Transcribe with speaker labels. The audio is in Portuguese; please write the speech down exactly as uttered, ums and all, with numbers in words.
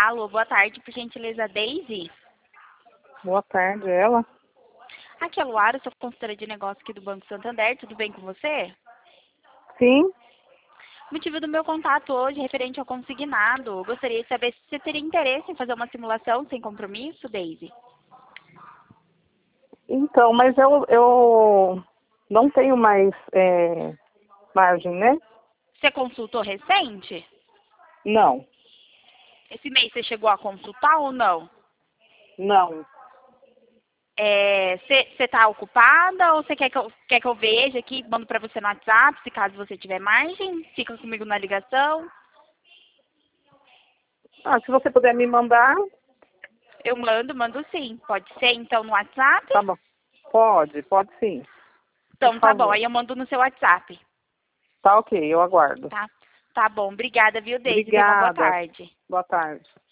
Speaker 1: Alô, boa tarde, por gentileza, Daisy.
Speaker 2: Boa tarde, ela?
Speaker 1: Aqui é a Luara, sou consultora de negócio aqui do Banco Santander, tudo bem com você?
Speaker 2: Sim.
Speaker 1: O motivo do meu contato hoje é referente ao consignado. Gostaria de saber se você teria interesse em fazer uma simulação sem compromisso, Daisy.
Speaker 2: Então, mas eu, eu não tenho mais é, margem, né?
Speaker 1: Você consultou recente?
Speaker 2: Não,
Speaker 1: Esse mês você chegou a consultar ou não?
Speaker 2: não.
Speaker 1: É, Você está ocupada ou você quer que, eu, quer que eu veja aqui, mando para você no WhatsApp, se caso você tiver margem? Fica comigo na ligação.
Speaker 2: Ah, se você puder me mandar,
Speaker 1: Eu mando, mando sim. Pode ser então no WhatsApp?
Speaker 2: tá bom. Pode, pode sim. Por
Speaker 1: Então tá bom,
Speaker 2: favor.
Speaker 1: aí eu mando no seu WhatsApp.
Speaker 2: Tá ok, eu aguardo.
Speaker 1: Tá? Tá bom, obrigada, viu, Deise? Tenha uma boa
Speaker 2: Obrigada.
Speaker 1: tarde.
Speaker 2: Boa tarde.